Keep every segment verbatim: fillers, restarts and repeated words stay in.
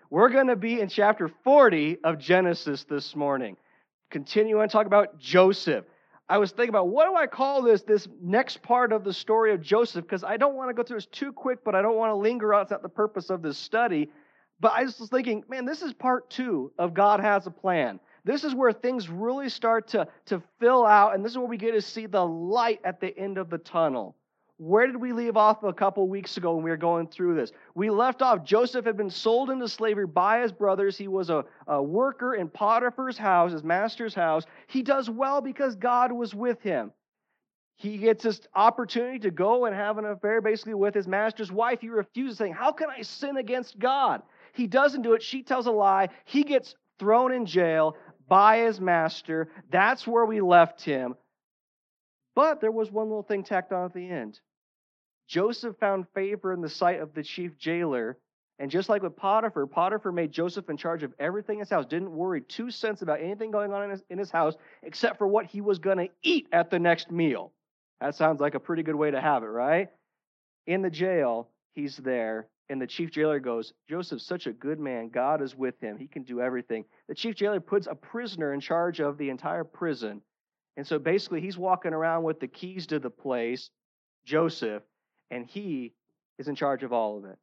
We're going to be in chapter forty of Genesis this morning. Continue on talk about Joseph. I was thinking about, what do I call this, this next part of the story of Joseph? Because I don't want to go through this too quick, but I don't want to linger on. It's not the purpose of this study. But I was thinking, man, this is part two of God Has a Plan. This is where things really start to, to fill out, and this is where we get to see the light at the end of the tunnel. Where did we leave off a couple weeks ago when we were going through this? We left off, Joseph had been sold into slavery by his brothers. He was a, a worker in Potiphar's house, his master's house. He does well because God was with him. He gets this opportunity to go and have an affair basically with his master's wife. He refuses, saying, how can I sin against God? He doesn't do it. She tells a lie. He gets thrown in jail by his master. That's where we left him. But there was one little thing tacked on at the end. Joseph found favor in the sight of the chief jailer. And just like with Potiphar, Potiphar made Joseph in charge of everything in his house. Didn't worry two cents about anything going on in his, in his house except for what he was going to eat at the next meal. That sounds like a pretty good way to have it, right? In the jail, he's there. And the chief jailer goes, Joseph's such a good man. God is with him. He can do everything. The chief jailer puts a prisoner in charge of the entire prison. And so basically he's walking around with the keys to the place, Joseph, and he is in charge of all of it.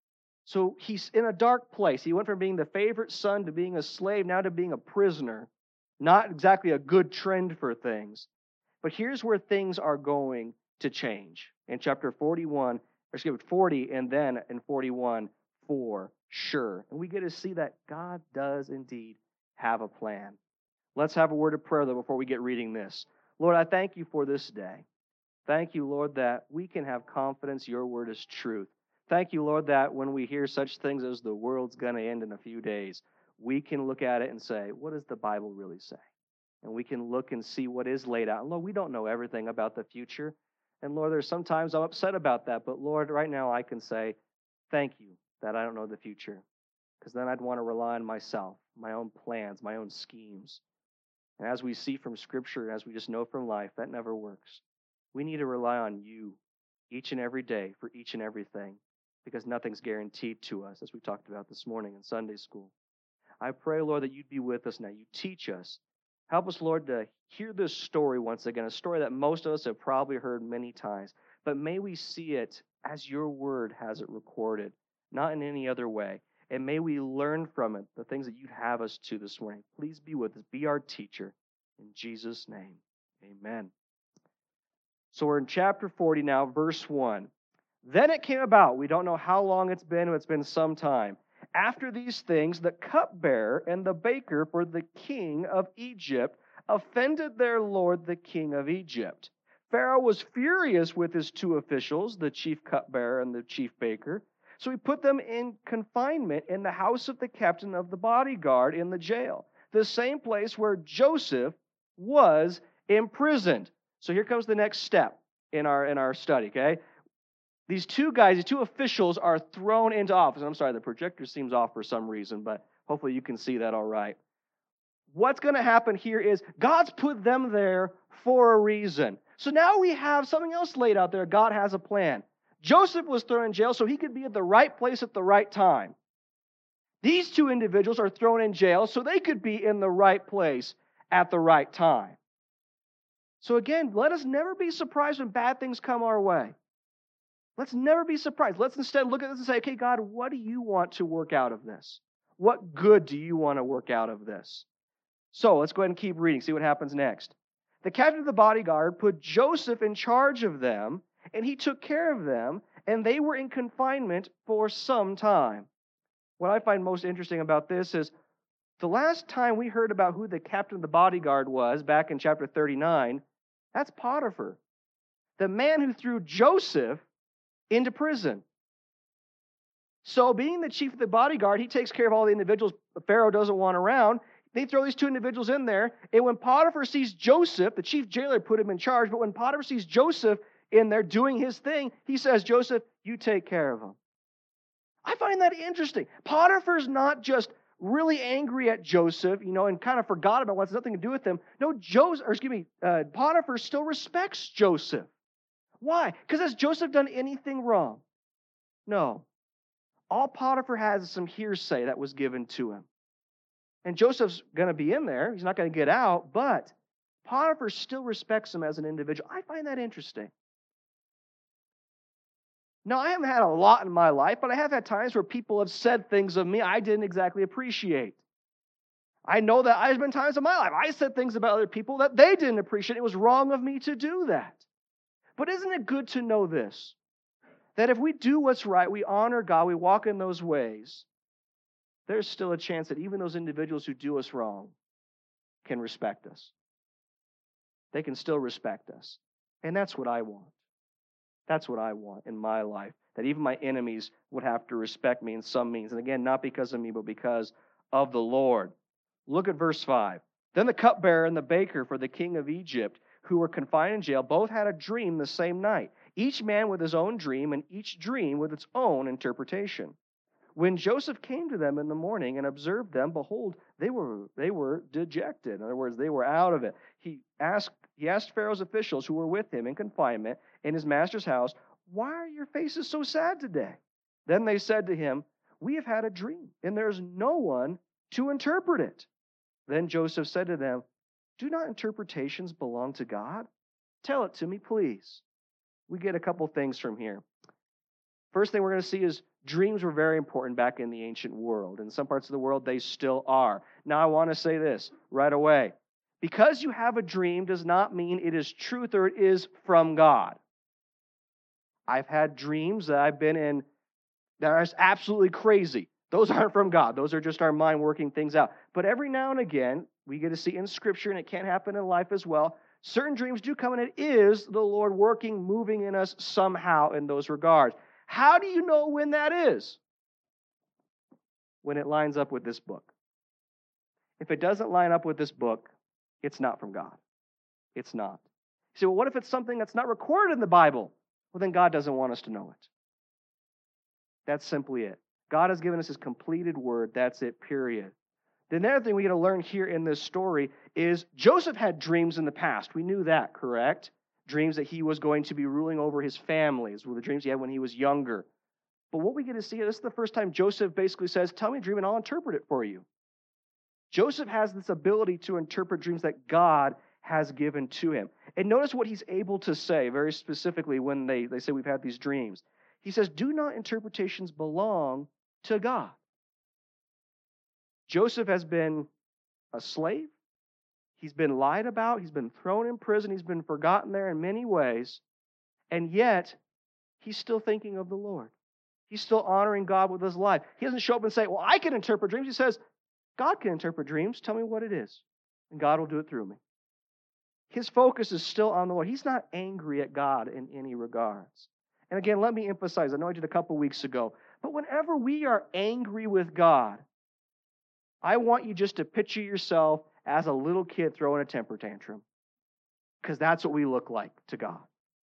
So he's in a dark place. He went from being the favorite son to being a slave, now to being a prisoner. Not exactly a good trend for things. But here's where things are going to change. In chapter forty-one, or excuse me, forty, and then in forty-one, for sure. And we get to see that God does indeed have a plan. Let's have a word of prayer, though, before we get reading this. Lord, I thank you for this day. Thank you, Lord, that we can have confidence your word is truth. Thank you, Lord, that when we hear such things as the world's going to end in a few days, we can look at it and say, what does the Bible really say? And we can look and see what is laid out. And Lord, we don't know everything about the future. And Lord, there's sometimes I'm upset about that. But Lord, right now I can say, thank you that I don't know the future. Because then I'd want to rely on myself, my own plans, my own schemes. And as we see from Scripture, and as we just know from life, that never works. We need to rely on you each and every day for each and everything, because nothing's guaranteed to us, as we talked about this morning in Sunday school. I pray, Lord, that you'd be with us now. You teach us. Help us, Lord, to hear this story once again, a story that most of us have probably heard many times. But may we see it as your word has it recorded, not in any other way. And may we learn from it the things that you'd have us to this morning. Please be with us. Be our teacher. In Jesus' name, amen. So we're in chapter forty now, verse one. Then it came about, we don't know how long it's been, it's been some time. After these things, the cupbearer and the baker for the king of Egypt offended their lord, the king of Egypt. Pharaoh was furious with his two officials, the chief cupbearer and the chief baker. So he put them in confinement in the house of the captain of the bodyguard in the jail, the same place where Joseph was imprisoned. So here comes the next step in our in our study, okay? These two guys, these two officials are thrown into office. I'm sorry, the projector seems off for some reason, but hopefully you can see that all right. What's going to happen here is God's put them there for a reason. So now we have something else laid out there. God has a plan. Joseph was thrown in jail so he could be at the right place at the right time. These two individuals are thrown in jail so they could be in the right place at the right time. So again, let us never be surprised when bad things come our way. Let's never be surprised. Let's instead look at this and say, okay, God, what do you want to work out of this? What good do you want to work out of this? So let's go ahead and keep reading, see what happens next. The captain of the bodyguard put Joseph in charge of them, and he took care of them, and they were in confinement for some time. What I find most interesting about this is the last time we heard about who the captain of the bodyguard was, back in chapter thirty-nine, that's Potiphar, the man who threw Joseph into prison. So being the chief of the bodyguard, he takes care of all the individuals Pharaoh doesn't want around. They throw these two individuals in there, and when Potiphar sees Joseph, the chief jailer put him in charge, but when Potiphar sees Joseph in there doing his thing, he says, Joseph, you take care of him. I find that interesting. Potiphar's not just really angry at Joseph, you know, and kind of forgot about what's nothing to do with him. No, Joseph, or excuse me, uh, Potiphar still respects Joseph. Why? Because has Joseph done anything wrong? No. All Potiphar has is some hearsay that was given to him. And Joseph's going to be in there. He's not going to get out, but Potiphar still respects him as an individual. I find that interesting. Now, I haven't had a lot in my life, but I have had times where people have said things of me I didn't exactly appreciate. I know that there's been times in my life I said things about other people that they didn't appreciate. It was wrong of me to do that. But isn't it good to know this? That if we do what's right, we honor God, we walk in those ways, there's still a chance that even those individuals who do us wrong can respect us. They can still respect us. And that's what I want. That's what I want in my life. That even my enemies would have to respect me in some means. And again, not because of me, but because of the Lord. Look at verse five. Then the cupbearer and the baker for the king of Egypt, who were confined in jail, both had a dream the same night, each man with his own dream, and each dream with its own interpretation. When Joseph came to them in the morning and observed them, behold, they were they were dejected. In other words, they were out of it. He asked he asked Pharaoh's officials who were with him in confinement in his master's house, "Why are your faces so sad today?" Then they said to him, "We have had a dream, and there is no one to interpret it." Then Joseph said to them, "Do not interpretations belong to God? Tell it to me, please." We get a couple things from here. First thing we're going to see is dreams were very important back in the ancient world. In some parts of the world, they still are. Now, I want to say this right away. Because you have a dream does not mean it is truth or it is from God. I've had dreams that I've been in that are absolutely crazy. Those aren't from God. Those are just our mind working things out. But every now and again, we get to see in Scripture, and it can happen in life as well, certain dreams do come, and it is the Lord working, moving in us somehow in those regards. How do you know when that is? When it lines up with this book. If it doesn't line up with this book, it's not from God. It's not. You say, well, what if it's something that's not recorded in the Bible? Well, then God doesn't want us to know it. That's simply it. God has given us His completed word. That's it, period. The other thing we got to learn here in this story is Joseph had dreams in the past. We knew that, correct? Dreams that he was going to be ruling over his families were the dreams he had when he was younger. But what we get to see, this is the first time Joseph basically says, "Tell me a dream and I'll interpret it for you." Joseph has this ability to interpret dreams that God has given to him. And notice what he's able to say very specifically when they, they say we've had these dreams. He says, "Do not interpretations belong to God?" Joseph has been a slave. He's been lied about. He's been thrown in prison. He's been forgotten there in many ways. And yet, he's still thinking of the Lord. He's still honoring God with his life. He doesn't show up and say, "Well, I can interpret dreams." He says, "God can interpret dreams. Tell me what it is. And God will do it through me." His focus is still on the Lord. He's not angry at God in any regards. And again, let me emphasize, I know I did a couple weeks ago, but whenever we are angry with God, I want you just to picture yourself as a little kid throwing a temper tantrum, because that's what we look like to God.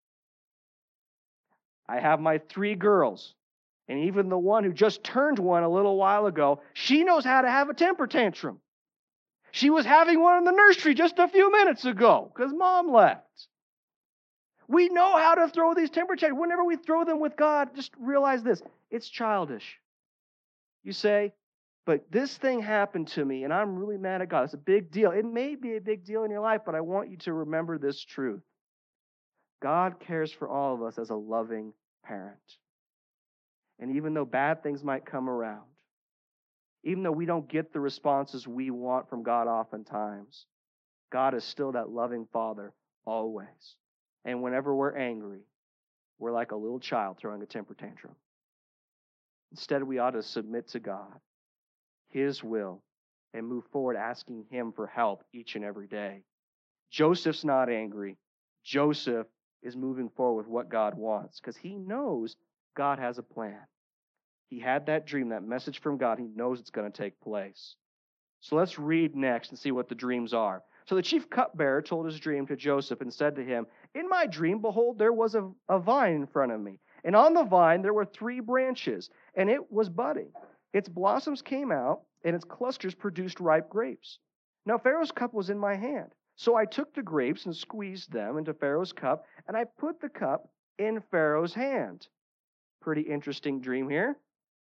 I have my three girls, and even the one who just turned one a little while ago, she knows how to have a temper tantrum. She was having one in the nursery just a few minutes ago because Mom left. We know how to throw these temper tantrums. Whenever we throw them with God, just realize this, it's childish. You say, "But this thing happened to me, and I'm really mad at God." It's a big deal. It may be a big deal in your life, but I want you to remember this truth. God cares for all of us as a loving parent. And even though bad things might come around, even though we don't get the responses we want from God oftentimes, God is still that loving Father always. And whenever we're angry, we're like a little child throwing a temper tantrum. Instead, we ought to submit to God, His will, and move forward asking Him for help each and every day. Joseph's not angry. Joseph is moving forward with what God wants because he knows God has a plan. He had that dream, that message from God. He knows it's going to take place. So let's read next and see what the dreams are. So the chief cupbearer told his dream to Joseph and said to him, "In my dream, behold, there was a, a vine in front of me. And on the vine there were three branches, and it was budding. Its blossoms came out, and its clusters produced ripe grapes. Now Pharaoh's cup was in my hand. So I took the grapes and squeezed them into Pharaoh's cup, and I put the cup in Pharaoh's hand." Pretty interesting dream here.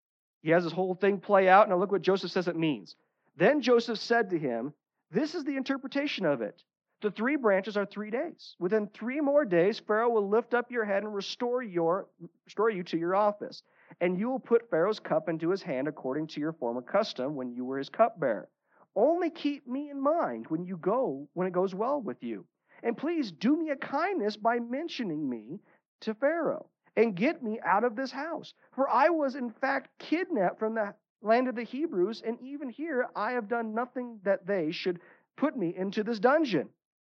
He has this whole thing play out. Now look what Joseph says it means. Then Joseph said to him, this is the interpretation of it. The three branches are three days. Within three more days, Pharaoh will lift up your head and restore your restore you to your office. And you will put Pharaoh's cup into his hand according to your former custom when you were his cupbearer. Only keep me in mind when you go, when it goes well with you. And please do me a kindness by mentioning me to Pharaoh and get me out of this house. For I was in fact kidnapped from the land of the Hebrews, and even here I have done nothing that they should put me into this dungeon.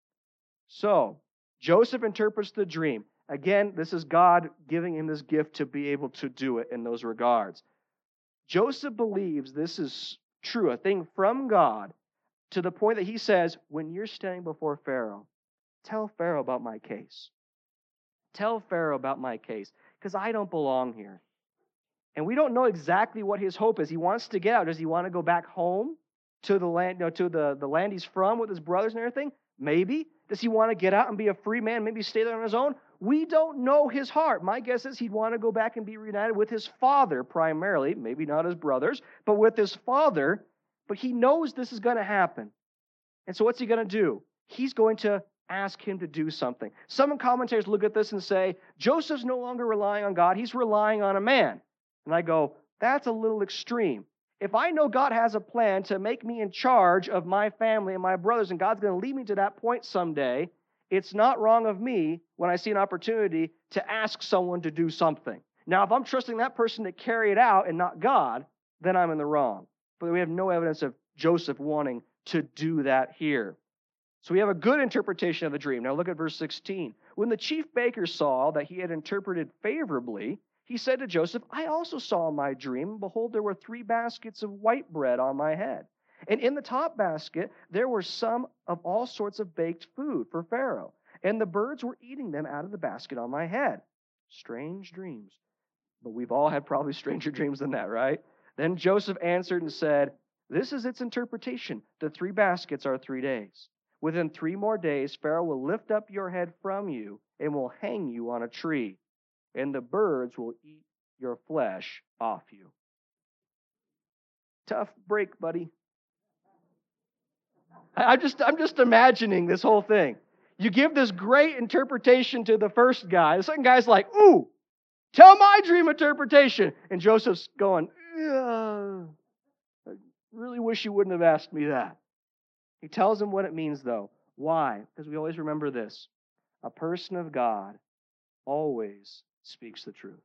So, Joseph interprets the dream. Again, this is God giving him this gift to be able to do it in those regards. Joseph believes this is true, a thing from God, to the point that he says, when you're standing before Pharaoh, tell Pharaoh about my case. Tell Pharaoh about my case, because I don't belong here. And we don't know exactly what his hope is. He wants to get out. Does he want to go back home to the land, you know, to the, the land he's from with his brothers and everything? Maybe. Does he want to get out and be a free man, maybe stay there on his own? We don't know his heart. My guess is he'd want to go back and be reunited with his father primarily, maybe not his brothers, but with his father. But he knows this is going to happen. And so what's he going to do? He's going to ask him to do something. Some commentators look at this and say, Joseph's no longer relying on God, he's relying on a man. And I go, that's a little extreme. If I know God has a plan to make me in charge of my family and my brothers, and God's going to lead me to that point someday, it's not wrong of me when I see an opportunity to ask someone to do something. Now, if I'm trusting that person to carry it out and not God, then I'm in the wrong. But we have no evidence of Joseph wanting to do that here. So we have a good interpretation of the dream. Now look at verse sixteen. When the chief baker saw that he had interpreted favorably, he said to Joseph, I also saw in my dream, behold, there were three baskets of white bread on my head. And in the top basket, there were some of all sorts of baked food for Pharaoh. And the birds were eating them out of the basket on my head. Strange dreams. But we've all had probably stranger dreams than that, right? Then Joseph answered and said, this is its interpretation. The three baskets are three days. Within three more days, Pharaoh will lift up your head from you and will hang you on a tree. And the birds will eat your flesh off you. Tough break, buddy. I'm just, I'm just imagining this whole thing. You give this great interpretation to the first guy. The second guy's like, ooh, tell my dream interpretation. And Joseph's going, I really wish you wouldn't have asked me that. He tells him what it means, though. Why? Because we always remember this. A person of God always speaks the truth.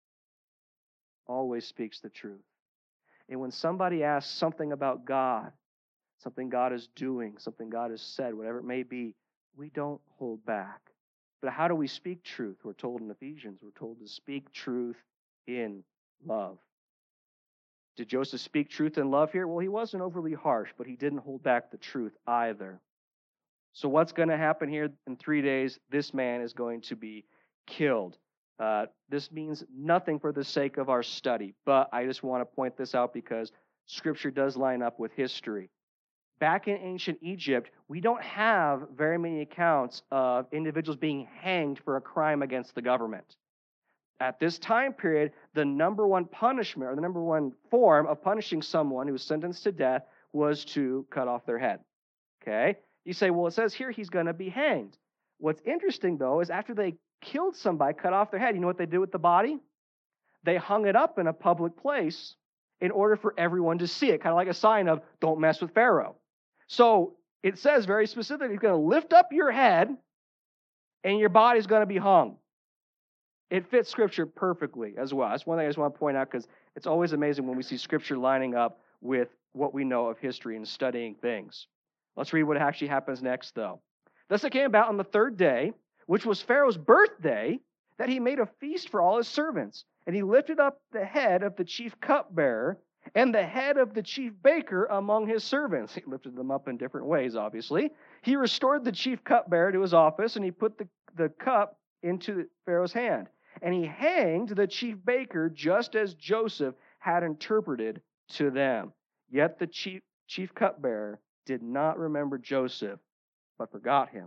Always speaks the truth. And when somebody asks something about God, something God is doing, something God has said, whatever it may be, we don't hold back. But how do we speak truth? We're told in Ephesians, we're told to speak truth in love. Did Joseph speak truth in love here? Well, he wasn't overly harsh, but he didn't hold back the truth either. So what's going to happen here in three days? This man is going to be killed. Uh, this means nothing for the sake of our study, but I just want to point this out because Scripture does line up with history. Back in ancient Egypt, we don't have very many accounts of individuals being hanged for a crime against the government. At this time period, the number one punishment, or the number one form of punishing someone who was sentenced to death was to cut off their head. Okay? You say, well, it says here he's going to be hanged. What's interesting, though, is after they killed somebody, cut off their head, you know what they did with the body? They hung it up in a public place in order for everyone to see it, kind of like a sign of, don't mess with Pharaoh. So it says very specifically, he's going to lift up your head and your body's going to be hung. It fits Scripture perfectly as well. That's one thing I just want to point out because it's always amazing when we see Scripture lining up with what we know of history and studying things. Let's read what actually happens next, though. Thus it came about on the third day, which was Pharaoh's birthday, that he made a feast for all his servants. And he lifted up the head of the chief cupbearer and the head of the chief baker among his servants. He lifted them up in different ways, obviously. He restored the chief cupbearer to his office, and he put the, the cup into Pharaoh's hand. And he hanged the chief baker just as Joseph had interpreted to them. Yet the chief, chief cupbearer did not remember Joseph, but forgot him.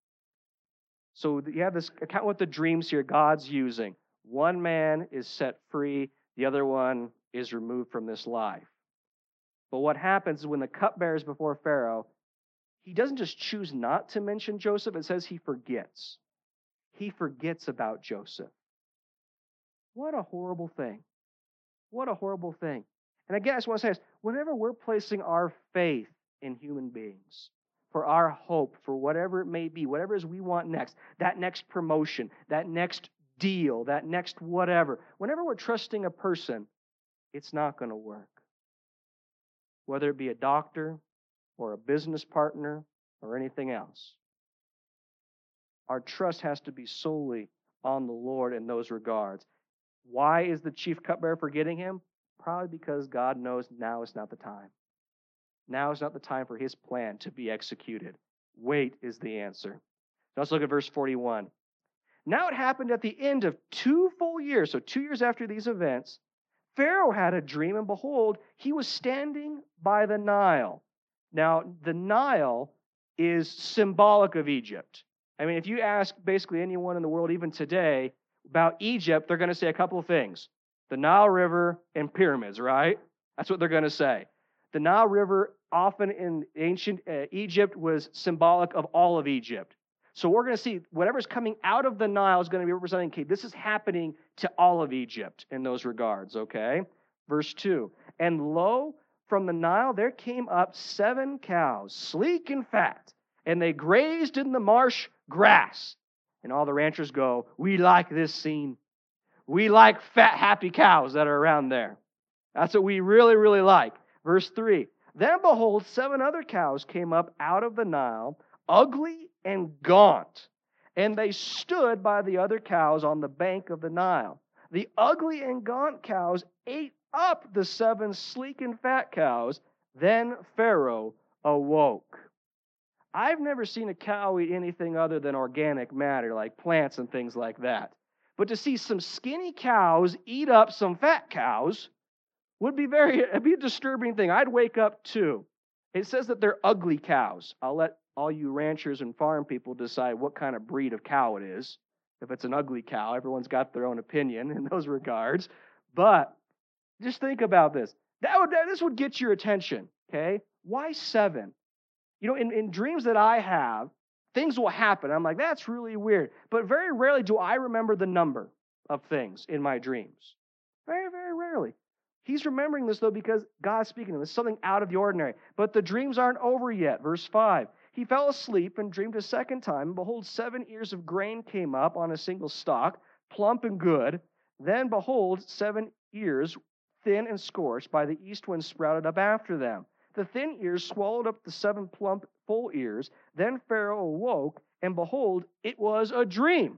So you have this account with the dreams here God's using. One man is set free. The other one is removed from this life. But what happens is when the cupbearer is before Pharaoh, he doesn't just choose not to mention Joseph, it says he forgets. He forgets about Joseph. What a horrible thing. What a horrible thing. And again, I just want to say this, whenever we're placing our faith in human beings, for our hope, for whatever it may be, whatever it is we want next, that next promotion, that next deal, that next whatever, whenever we're trusting a person, it's not going to work. Whether it be a doctor or a business partner or anything else. Our trust has to be solely on the Lord in those regards. Why is the chief cupbearer forgetting him? Probably because God knows now is not the time. Now is not the time for his plan to be executed. Wait is the answer. Now let's look at verse forty-one. Now it happened at the end of two full years, so two years after these events, Pharaoh had a dream, and behold, he was standing by the Nile. Now, the Nile is symbolic of Egypt. I mean, if you ask basically anyone in the world, even today, about Egypt, they're going to say a couple of things. The Nile River and pyramids, right? That's what they're going to say. The Nile River, often in ancient uh, Egypt, was symbolic of all of Egypt. So we're going to see whatever's coming out of the Nile is going to be representing, okay, this is happening to all of Egypt in those regards, okay? Verse two, and lo, from the Nile there came up seven cows, sleek and fat, and they grazed in the marsh grass. And all the ranchers go, we like this scene. We like fat, happy cows that are around there. That's what we really, really like. Verse three, then behold, seven other cows came up out of the Nile, ugly and gaunt, and they stood by the other cows on the bank of the Nile. The ugly and gaunt cows ate up the seven sleek and fat cows. Then Pharaoh awoke. I've never seen a cow eat anything other than organic matter, like plants and things like that. But to see some skinny cows eat up some fat cows would be very, it'd be a disturbing thing. I'd wake up too. It says that they're ugly cows. I'll let all you ranchers and farm people decide what kind of breed of cow it is. If it's an ugly cow, everyone's got their own opinion in those regards. But just think about this. That would, this would get your attention, okay? Why seven? You know, in, in dreams that I have, things will happen. I'm like, that's really weird. But very rarely do I remember the number of things in my dreams. Very, very rarely. He's remembering this, though, because God's speaking to him. It's something out of the ordinary. But the dreams aren't over yet. Verse five. He fell asleep and dreamed a second time. And behold, seven ears of grain came up on a single stalk, plump and good. Then, behold, seven ears, thin and scorched, by the east wind sprouted up after them. The thin ears swallowed up the seven plump, full ears. Then Pharaoh awoke, and behold, it was a dream.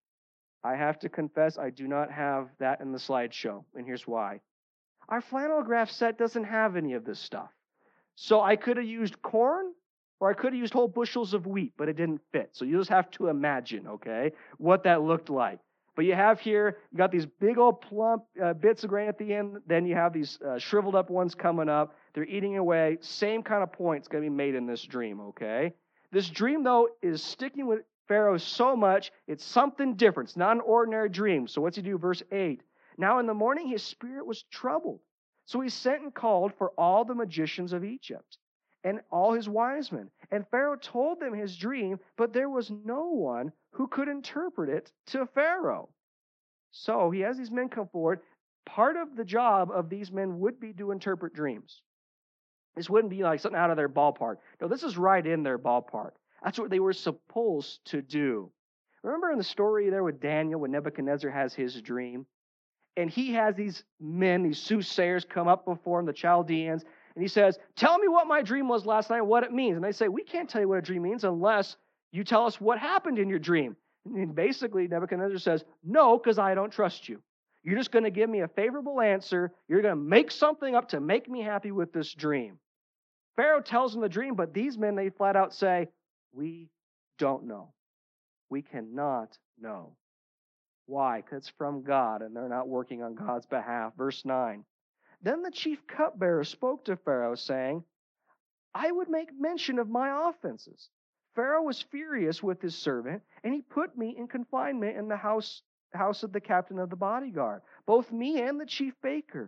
I have to confess, I do not have that in the slideshow, and here's why. Our flannel graph set doesn't have any of this stuff. So I could have used corn, or I could have used whole bushels of wheat, but it didn't fit. So you just have to imagine, okay, what that looked like. But you have here, you got these big old plump uh, bits of grain at the end. Then you have these uh, shriveled up ones coming up. They're eating away. Same kind of point's going to be made in this dream, okay? This dream, though, is sticking with Pharaoh so much, it's something different. It's not an ordinary dream. So what's he do? Verse eight. Now in the morning his spirit was troubled. So he sent and called for all the magicians of Egypt and all his wise men. And Pharaoh told them his dream, but there was no one who could interpret it to Pharaoh. So he has these men come forward. Part of the job of these men would be to interpret dreams. This wouldn't be like something out of their ballpark. No, this is right in their ballpark. That's what they were supposed to do. Remember in the story there with Daniel when Nebuchadnezzar has his dream? And he has these men, these soothsayers come up before him, the Chaldeans, and he says, tell me what my dream was last night, what it means. And they say, we can't tell you what a dream means unless you tell us what happened in your dream. And basically Nebuchadnezzar says, no, because I don't trust you. You're just going to give me a favorable answer. You're going to make something up to make me happy with this dream. Pharaoh tells him the dream, but these men, they flat out say, we don't know. We cannot know. Why? Because it's from God, and they're not working on God's behalf. Verse nine. Then the chief cupbearer spoke to Pharaoh, saying, I would make mention of my offenses. Pharaoh was furious with his servant, and he put me in confinement in the house, house of the captain of the bodyguard, both me and the chief baker.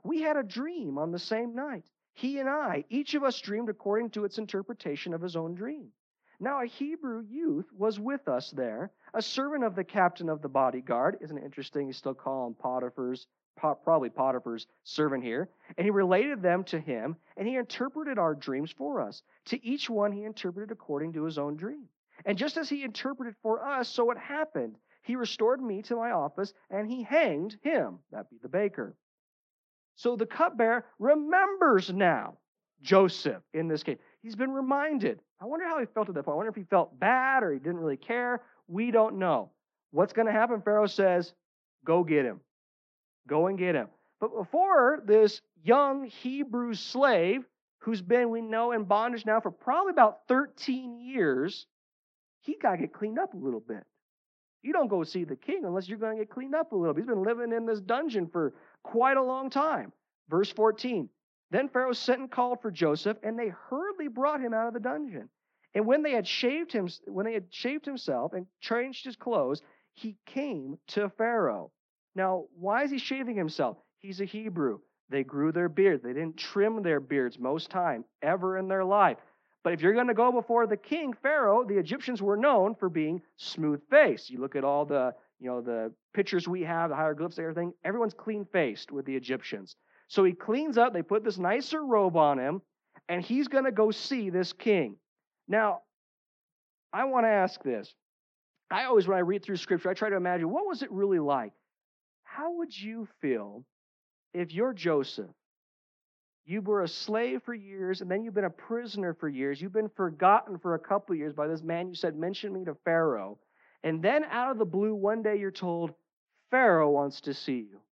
We had a dream on the same night. He and I, each of us dreamed according to its interpretation of his own dream. Now a Hebrew youth was with us there, a servant of the captain of the bodyguard. Isn't it interesting? You still call him Potiphar's, probably Potiphar's servant here. And he related them to him, and he interpreted our dreams for us. To each one he interpreted according to his own dream. And just as he interpreted for us, so it happened. He restored me to my office, and he hanged him, that be the baker. So the cupbearer remembers now Joseph in this case. He's been reminded. I wonder how he felt at that point. I wonder if he felt bad or he didn't really care. We don't know. What's going to happen? Pharaoh says, go get him. Go and get him. But before this young Hebrew slave, who's been, we know, in bondage now for probably about thirteen years, he got to get cleaned up a little bit. You don't go see the king unless you're going to get cleaned up a little bit. He's been living in this dungeon for quite a long time. Verse fourteen, then Pharaoh sent and called for Joseph, and they hurriedly brought him out of the dungeon. And when they had shaved him, when they had shaved himself and changed his clothes, he came to Pharaoh. Now, why is he shaving himself? He's a Hebrew. They grew their beards. They didn't trim their beards most time, ever in their life. But if you're going to go before the king, Pharaoh, the Egyptians were known for being smooth-faced. You look at all the, you know, the pictures we have, the hieroglyphs, everything. Everyone's clean-faced with the Egyptians. So he cleans up. They put this nicer robe on him, and he's going to go see this king. Now, I want to ask this. I always, when I read through Scripture, I try to imagine, what was it really like? How would you feel if you're Joseph? You were a slave for years, and then you've been a prisoner for years. You've been forgotten for a couple of years by this man you said, mention me to Pharaoh. And then out of the blue, one day you're told, Pharaoh wants to see you.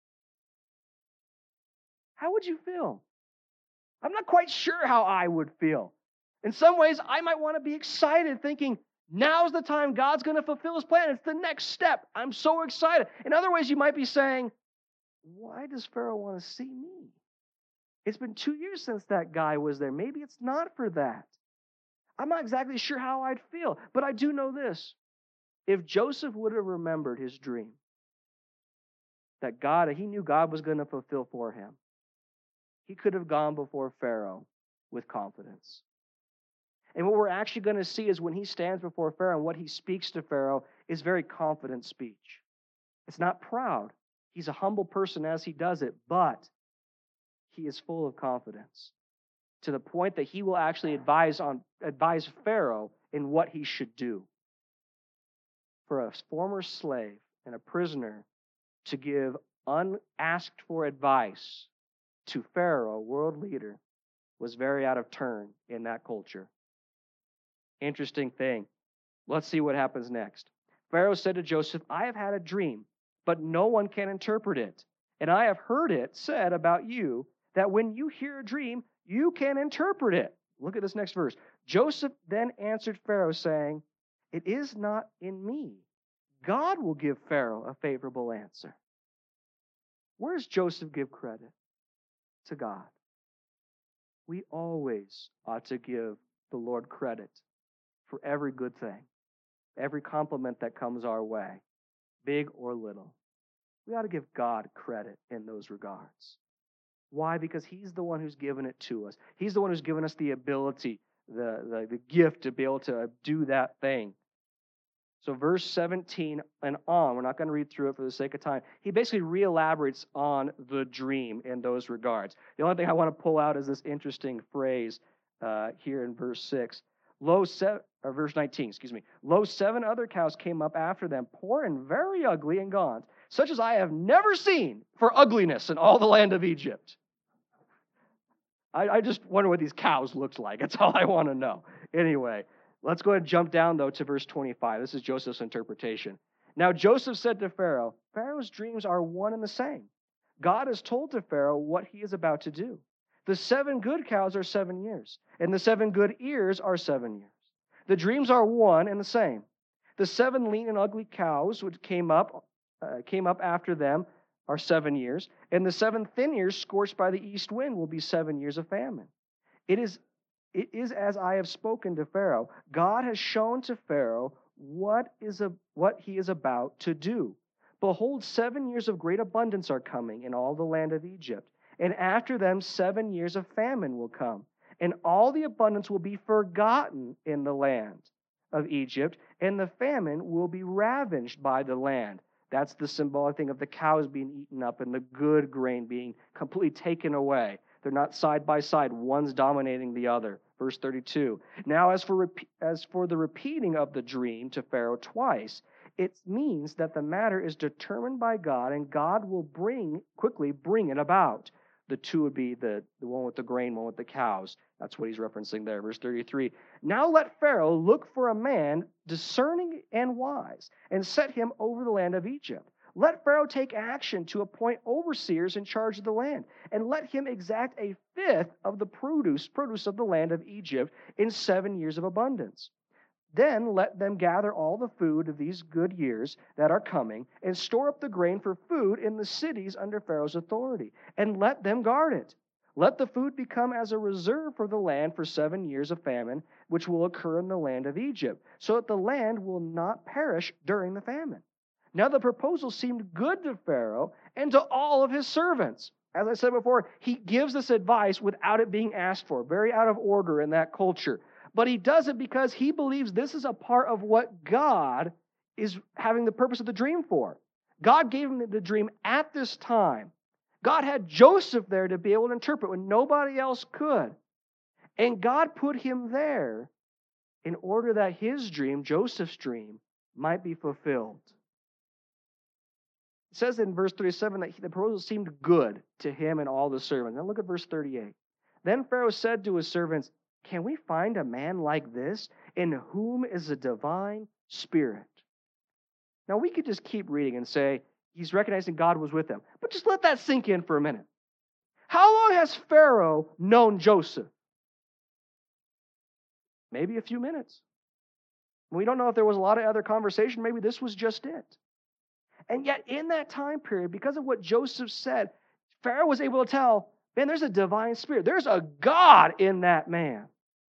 How would you feel? I'm not quite sure how I would feel. In some ways, I might want to be excited, thinking, now's the time God's going to fulfill his plan. It's the next step. I'm so excited. In other ways, you might be saying, why does Pharaoh want to see me? It's been two years since that guy was there. Maybe it's not for that. I'm not exactly sure how I'd feel, but I do know this. If Joseph would have remembered his dream, that God, he knew God was going to fulfill for him, he could have gone before Pharaoh with confidence. And what we're actually going to see is when he stands before Pharaoh and what he speaks to Pharaoh is very confident speech. It's not proud. He's a humble person as he does it, but he is full of confidence to the point that he will actually advise on advise Pharaoh in what he should do. For a former slave and a prisoner to give unasked for advice to Pharaoh, world leader, was very out of turn in that culture. Interesting thing. Let's see what happens next. Pharaoh said to Joseph, I have had a dream, but no one can interpret it. And I have heard it said about you that when you hear a dream, you can interpret it. Look at this next verse. Joseph then answered Pharaoh, saying, it is not in me. God will give Pharaoh a favorable answer. Where does Joseph give credit? To God. We always ought to give the Lord credit for every good thing, every compliment that comes our way, big or little. We ought to give God credit in those regards. Why? Because he's the one who's given it to us. He's the one who's given us the ability, the, the, the gift to be able to do that thing. So verse seventeen and on, we're not going to read through it for the sake of time. He basically re-elaborates on the dream in those regards. The only thing I want to pull out is this interesting phrase uh, here in verse six. Lo, se- or verse nineteen, excuse me. Lo, seven other cows came up after them, poor and very ugly and gaunt, such as I have never seen for ugliness in all the land of Egypt. I, I just wonder what these cows looked like. That's all I want to know. Anyway, let's go ahead and jump down, though, to verse twenty-five. This is Joseph's interpretation. Now Joseph said to Pharaoh, Pharaoh's dreams are one and the same. God has told to Pharaoh what he is about to do. The seven good cows are seven years, and the seven good ears are seven years. The dreams are one and the same. The seven lean and ugly cows which came up, uh, came up after them are seven years, and the seven thin ears scorched by the east wind will be seven years of famine. It is, it is as I have spoken to Pharaoh. God has shown to Pharaoh what is a, what he is about to do. Behold, seven years of great abundance are coming in all the land of Egypt, And after them, seven years of famine will come, and all the abundance will be forgotten in the land of Egypt, and the famine will be ravaged by the land. That's the symbolic thing of the cows being eaten up and the good grain being completely taken away. They're not side by side. One's dominating the other. Verse thirty-two. Now, as for, rep- as for the repeating of the dream to Pharaoh twice, it means that the matter is determined by God, and God will bring quickly bring it about. The two would be the, the one with the grain, one with the cows. That's what he's referencing there. Verse thirty-three. Now let Pharaoh look for a man discerning and wise, and set him over the land of Egypt. Let Pharaoh take action to appoint overseers in charge of the land, and let him exact a fifth of the produce, produce of the land of Egypt in seven years of abundance. Then let them gather all the food of these good years that are coming, and store up the grain for food in the cities under Pharaoh's authority, and let them guard it. Let the food become as a reserve for the land for seven years of famine, which will occur in the land of Egypt, so that the land will not perish during the famine. Now the proposal seemed good to Pharaoh and to all of his servants. As I said before, he gives this advice without it being asked for, very out of order in that culture. But he does it because he believes this is a part of what God is having the purpose of the dream for. God gave him the dream at this time. God had Joseph there to be able to interpret when nobody else could. And God put him there in order that his dream, Joseph's dream, might be fulfilled. It says in verse thirty-seven that the proposal seemed good to him and all the servants. Now look at verse thirty-eight. Then Pharaoh said to his servants, "Can we find a man like this in whom is a divine spirit?" Now we could just keep reading and say he's recognizing God was with him. But just let that sink in for a minute. How long has Pharaoh known Joseph? Maybe a few minutes. We don't know if there was a lot of other conversation. Maybe this was just it. And yet in that time period, because of what Joseph said, Pharaoh was able to tell, man, there's a divine spirit. There's a God in that man.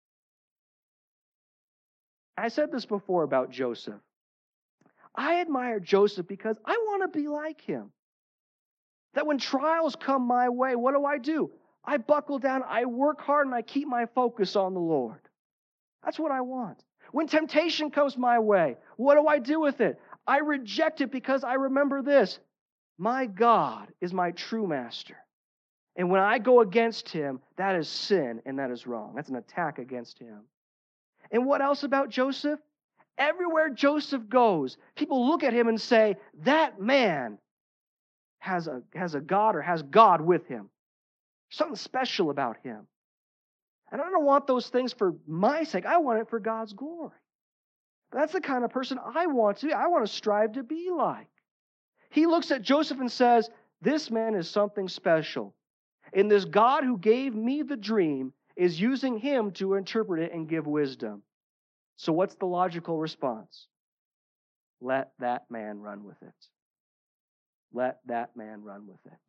I said this before about Joseph. I admire Joseph because I want to be like him. That when trials come my way, what do I do? I buckle down, I work hard, and I keep my focus on the Lord. That's what I want. When temptation comes my way, what do I do with it? I reject it because I remember this. My God is my true master. And when I go against him, that is sin and that is wrong. That's an attack against him. And what else about Joseph? Everywhere Joseph goes, people look at him and say, that man has a, has a God or has God with him. Something special about him. And I don't want those things for my sake. I want it for God's glory. That's the kind of person I want to be. I want to strive to be like. He looks at Joseph and says, this man is something special. And this God who gave me the dream is using him to interpret it and give wisdom. So what's the logical response? Let that man run with it. Let that man run with it.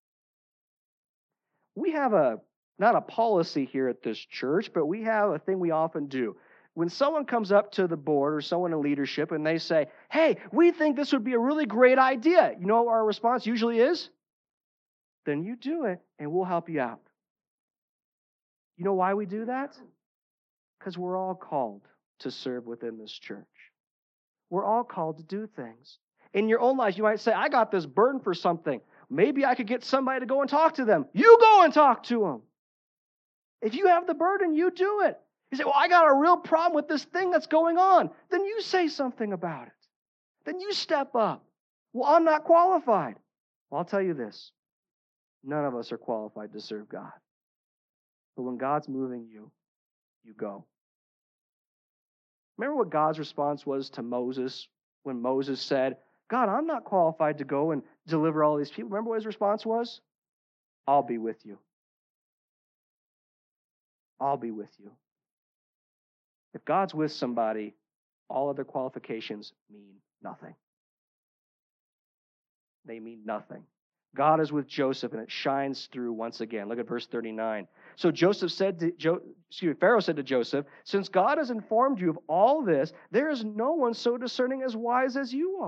We have a, not a policy here at this church, but we have a thing we often do. When someone comes up to the board or someone in leadership and they say, hey, we think this would be a really great idea. You know what our response usually is? Then you do it and we'll help you out. You know why we do that? Because we're all called to serve within this church. We're all called to do things. In your own life, you might say, I got this burden for something. Maybe I could get somebody to go and talk to them. You go and talk to them. If you have the burden, you do it. You say, well, I got a real problem with this thing that's going on. Then you say something about it. Then you step up. Well, I'm not qualified. Well, I'll tell you this. None of us are qualified to serve God. But when God's moving you, you go. Remember what God's response was to Moses when Moses said, God, I'm not qualified to go and deliver all these people. Remember what his response was? I'll be with you. I'll be with you. If God's with somebody, all other qualifications mean nothing. They mean nothing. God is with Joseph, and it shines through once again. Look at verse thirty-nine. So Joseph said to jo- excuse me, Pharaoh said to Joseph, since God has informed you of all this, there is no one so discerning as wise as you are.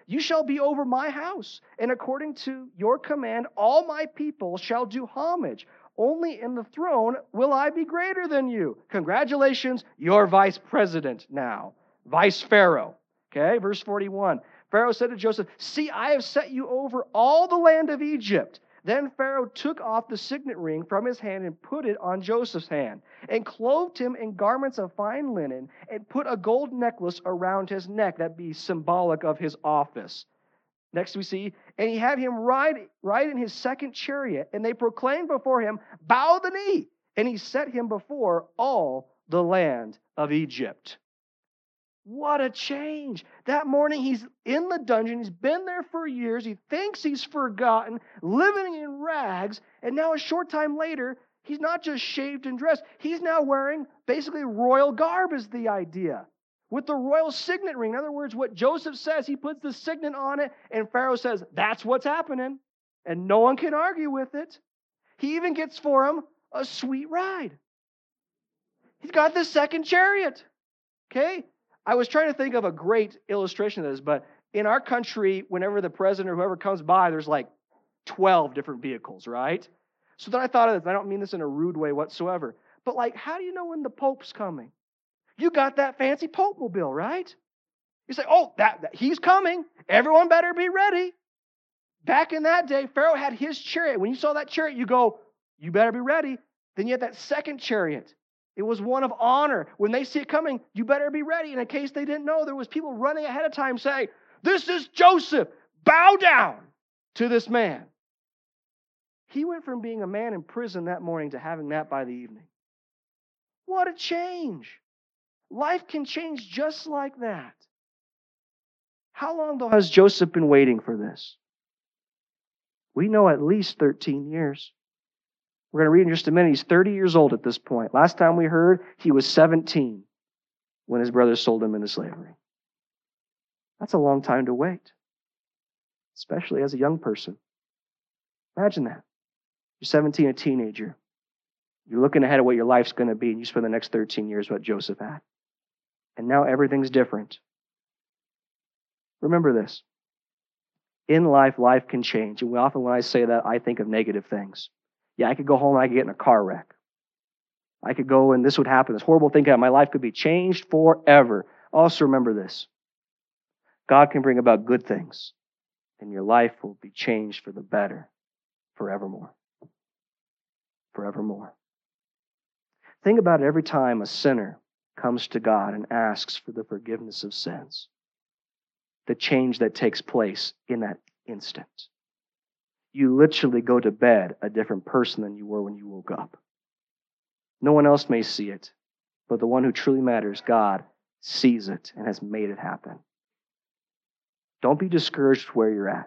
You shall be over my house, and according to your command, all my people shall do homage. Only in the throne will I be greater than you. Congratulations, you're vice president now. Vice Pharaoh. Okay, verse forty-one. Pharaoh said to Joseph, see, I have set you over all the land of Egypt. Then Pharaoh took off the signet ring from his hand and put it on Joseph's hand, and clothed him in garments of fine linen, and put a gold necklace around his neck. That be symbolic of his office. Next we see, and he had him ride, ride in his second chariot, and they proclaimed before him, bow the knee. And he set him before all the land of Egypt. What a change. That morning he's in the dungeon. He's been there for years. He thinks he's forgotten, living in rags. And now a short time later, he's not just shaved and dressed. He's now wearing basically royal garb is the idea. With the royal signet ring. In other words, what Joseph says, he puts the signet on it. And Pharaoh says, that's what's happening. And no one can argue with it. He even gets for him a sweet ride. He's got the second chariot. Okay? I was trying to think of a great illustration of this, but in our country, whenever the president or whoever comes by, there's like twelve different vehicles, right? So then I thought of this. I don't mean this in a rude way whatsoever. But like, how do you know when the Pope's coming? You got that fancy Pope mobile, right? You say, oh, that, that he's coming. Everyone better be ready. Back in that day, Pharaoh had his chariot. When you saw that chariot, you go, you better be ready. Then you had that second chariot. It was one of honor. When they see it coming, you better be ready. And in case they didn't know, there was people running ahead of time saying, this is Joseph. Bow down to this man. He went from being a man in prison that morning to having that by the evening. What a change. Life can change just like that. How long, though, has Joseph been waiting for this? We know at least thirteen years. We're going to read in just a minute. He's thirty years old at this point. Last time we heard, he was seventeen when his brothers sold him into slavery. That's a long time to wait, especially as a young person. Imagine that. You're seventeen, a teenager. You're looking ahead at what your life's going to be, and you spend the next thirteen years what Joseph had. And now everything's different. Remember this. In life, life can change. And often when I say that, I think of negative things. Yeah, I could go home and I could get in a car wreck. I could go and this would happen. This horrible thing, my life could be changed forever. Also remember this. God can bring about good things, and your life will be changed for the better forevermore. Forevermore. Think about it every time a sinner comes to God and asks for the forgiveness of sins. The change that takes place in that instant. You literally go to bed a different person than you were when you woke up. No one else may see it, but the one who truly matters, God, sees it and has made it happen. Don't be discouraged where you're at.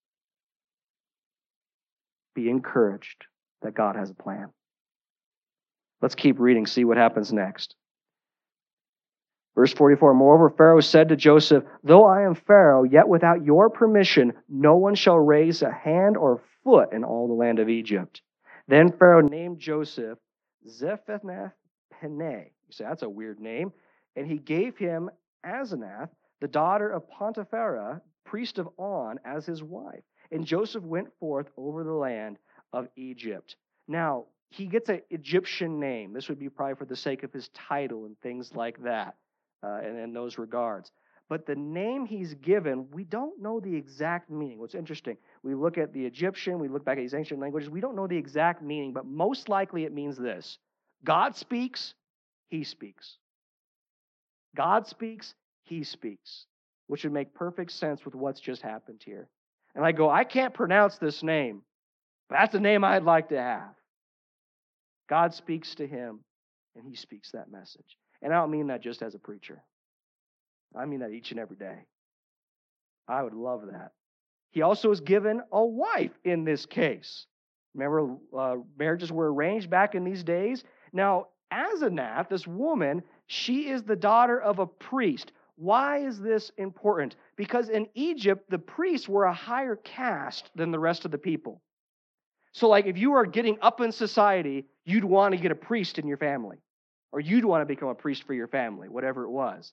Be encouraged that God has a plan. Let's keep reading, see what happens next. Verse forty-four, moreover, Pharaoh said to Joseph, though I am Pharaoh, yet without your permission, no one shall raise a hand or foot in all the land of Egypt. Then Pharaoh named Joseph Zephath-Paneh. You say, that's a weird name. And he gave him Asenath, the daughter of Potiphera, priest of On, as his wife. And Joseph went forth over the land of Egypt. Now, he gets an Egyptian name. This would be probably for the sake of his title and things like that. Uh, and in those regards. But the name he's given, we don't know the exact meaning. What's interesting, we look at the Egyptian, we look back at these ancient languages, we don't know the exact meaning, but most likely it means this. God speaks, he speaks. God speaks, he speaks, which would make perfect sense with what's just happened here. And I go, I can't pronounce this name, but that's a name I'd like to have. God speaks to him, and he speaks that message. And I don't mean that just as a preacher. I mean that each and every day. I would love that. He also is given a wife in this case. Remember, uh, marriages were arranged back in these days. Now, Asenath, this woman, she is the daughter of a priest. Why is this important? Because in Egypt, the priests were a higher caste than the rest of the people. So like if you were getting up in society, you'd want to get a priest in your family. Or you'd want to become a priest for your family, whatever it was.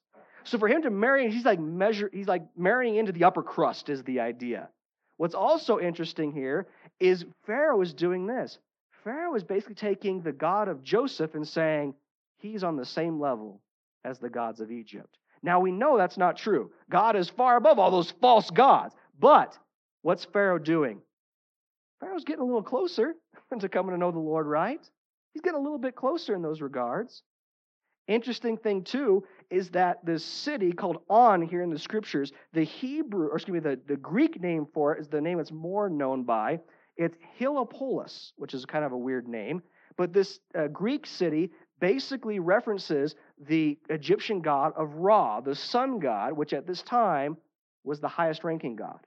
So for him to marry, he's like measure, he's like marrying into the upper crust is the idea. What's also interesting here is Pharaoh is doing this. Pharaoh is basically taking the God of Joseph and saying he's on the same level as the gods of Egypt. Now we know that's not true. God is far above all those false gods. But what's Pharaoh doing? Pharaoh's getting a little closer to coming to know the Lord, right? He's getting a little bit closer in those regards. Interesting thing, too, is that this city called On here in the scriptures, the Hebrew, or excuse me, the, the Greek name for it is the name it's more known by. It's Heliopolis, which is kind of a weird name. But this uh, Greek city basically references the Egyptian god of Ra, the sun god, which at this time was the highest ranking god.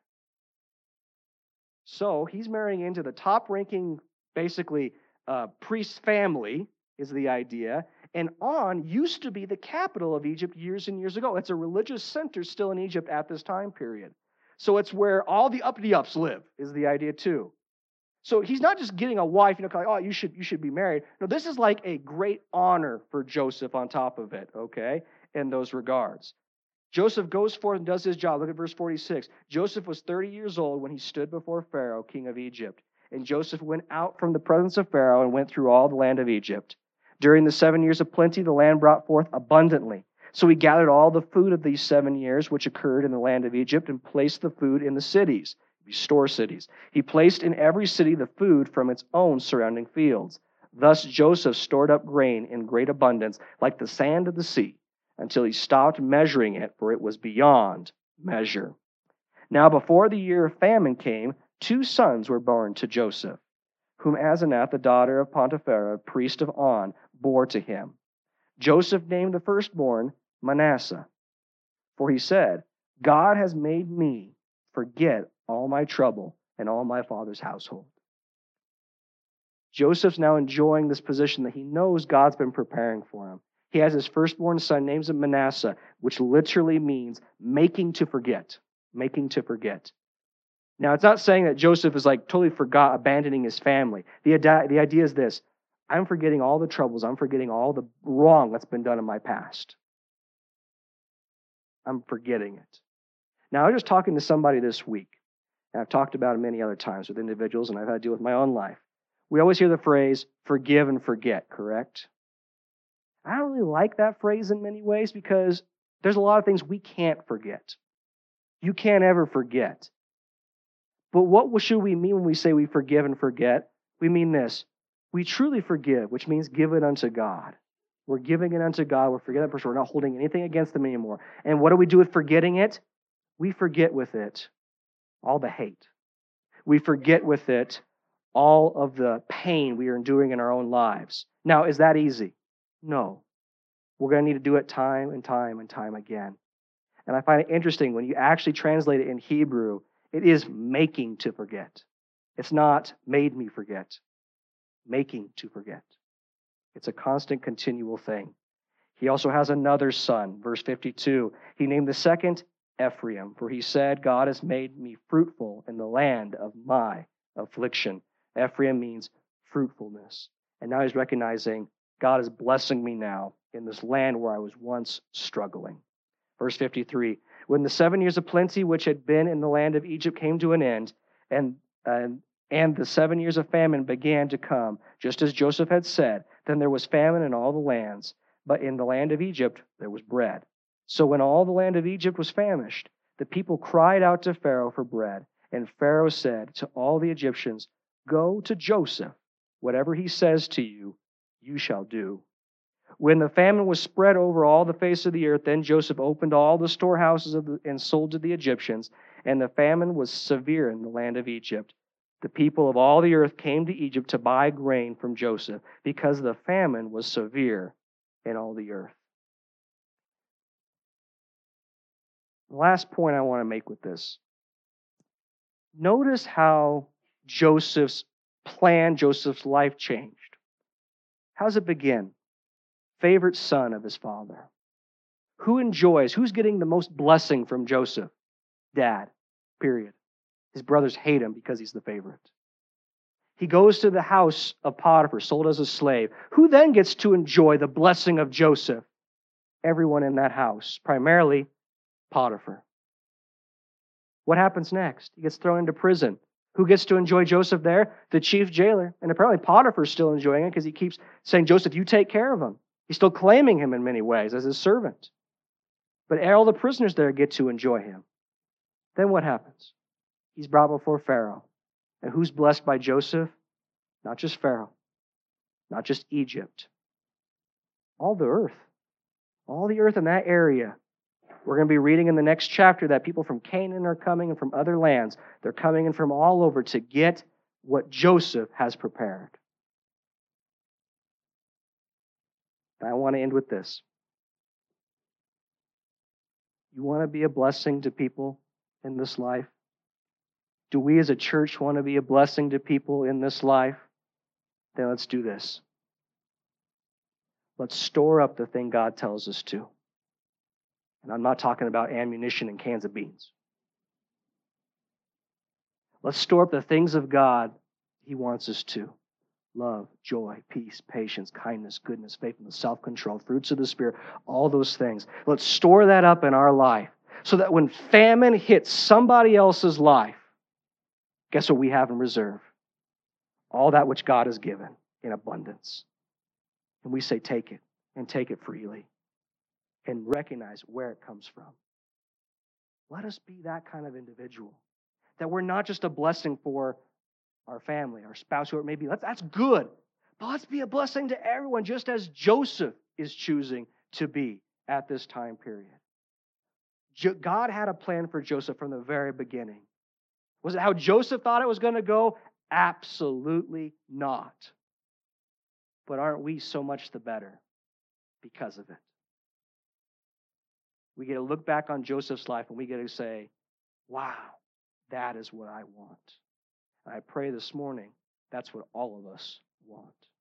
So he's marrying into the top ranking, basically, uh, priest family, is the idea. And On used to be the capital of Egypt years and years ago. It's a religious center still in Egypt at this time period. So it's where all the uppity-ups live, is the idea too. So he's not just getting a wife, you know, like, oh, you should, you should be married. No, this is like a great honor for Joseph on top of it, okay, in those regards. Joseph goes forth and does his job. Look at verse forty-six. Joseph was thirty years old when he stood before Pharaoh, king of Egypt. And Joseph went out from the presence of Pharaoh and went through all the land of Egypt. During the seven years of plenty, the land brought forth abundantly. So he gathered all the food of these seven years which occurred in the land of Egypt and placed the food in the cities, these store cities. He placed in every city the food from its own surrounding fields. Thus Joseph stored up grain in great abundance, like the sand of the sea, until he stopped measuring it, for it was beyond measure. Now before the year of famine came, two sons were born to Joseph, whom Asenath, the daughter of Potiphera, priest of On, bore to him. Joseph named the firstborn Manasseh, for he said, God has made me forget all my trouble and all my father's household. Joseph's now enjoying this position that he knows God's been preparing for him. He has his firstborn son, names him Manasseh, which literally means making to forget. Making to forget. Now, it's not saying that Joseph is like totally forgot, abandoning his family. The, the idea is this: I'm forgetting all the troubles. I'm forgetting all the wrong that's been done in my past. I'm forgetting it. Now, I was just talking to somebody this week, and I've talked about it many other times with individuals, and I've had to deal with my own life. We always hear the phrase, forgive and forget, correct? I don't really like that phrase in many ways because there's a lot of things we can't forget. You can't ever forget. But what should we mean when we say we forgive and forget? We mean this. We truly forgive, which means give it unto God. We're giving it unto God. We're forgetting that person. We're not holding anything against them anymore. And what do we do with forgetting it? We forget with it all the hate. We forget with it all of the pain we are enduring in our own lives. Now, is that easy? No. We're going to need to do it time and time and time again. And I find it interesting when you actually translate it in Hebrew, it is making to forget. It's not made me forget. Making to forget. It's a constant, continual thing. He also has another son, verse fifty-two. He named the second Ephraim, for he said, God has made me fruitful in the land of my affliction. Ephraim means fruitfulness. And now he's recognizing God is blessing me now in this land where I was once struggling. Verse fifty-three, when the seven years of plenty which had been in the land of Egypt came to an end, and, and, and the seven years of famine began to come, just as Joseph had said, then there was famine in all the lands, but in the land of Egypt there was bread. So when all the land of Egypt was famished, the people cried out to Pharaoh for bread, and Pharaoh said to all the Egyptians, go to Joseph, whatever he says to you, you shall do. When the famine was spread over all the face of the earth, then Joseph opened all the storehouses of the, and sold to the Egyptians, and the famine was severe in the land of Egypt. The people of all the earth came to Egypt to buy grain from Joseph, because the famine was severe in all the earth. The last point I want to make with this. Notice how Joseph's plan, Joseph's life changed. How does it begin? Favorite son of his father. Who enjoys, who's getting the most blessing from Joseph? Dad, period. His brothers hate him because he's the favorite. He goes to the house of Potiphar, sold as a slave. Who then gets to enjoy the blessing of Joseph? everyone in that house, primarily Potiphar. What happens next? He gets thrown into prison. Who gets to enjoy Joseph there? The chief jailer. And apparently Potiphar's still enjoying it because he keeps saying, Joseph, you take care of him. He's still claiming him in many ways as his servant. But all the prisoners there get to enjoy him. Then what happens? He's brought before Pharaoh. And who's blessed by Joseph? Not just Pharaoh. Not just Egypt. All the earth. All the earth in that area. We're going to be reading in the next chapter that people from Canaan are coming and from other lands. They're coming in from all over to get what Joseph has prepared. And I want to end with this. You want to be a blessing to people in this life? Do we as a church want to be a blessing to people in this life? Then let's do this. Let's store up the thing God tells us to. And I'm not talking about ammunition and cans of beans. Let's store up the things of God He wants us to. Love, joy, peace, patience, kindness, goodness, faithfulness, self-control, fruits of the Spirit, all those things. Let's store that up in our life so that when famine hits somebody else's life, guess what we have in reserve? All that which God has given in abundance. And we say, take it, and take it freely, and recognize where it comes from. Let us be that kind of individual. That we're not just a blessing for our family, our spouse, whoever it may be. That's good. But let's be a blessing to everyone, just as Joseph is choosing to be at this time period. God had a plan for Joseph from the very beginning. Was it how Joseph thought it was going to go? Absolutely not. But aren't we so much the better because of it? We get to look back on Joseph's life and we get to say, wow, that is what I want. And I pray this morning that's what all of us want.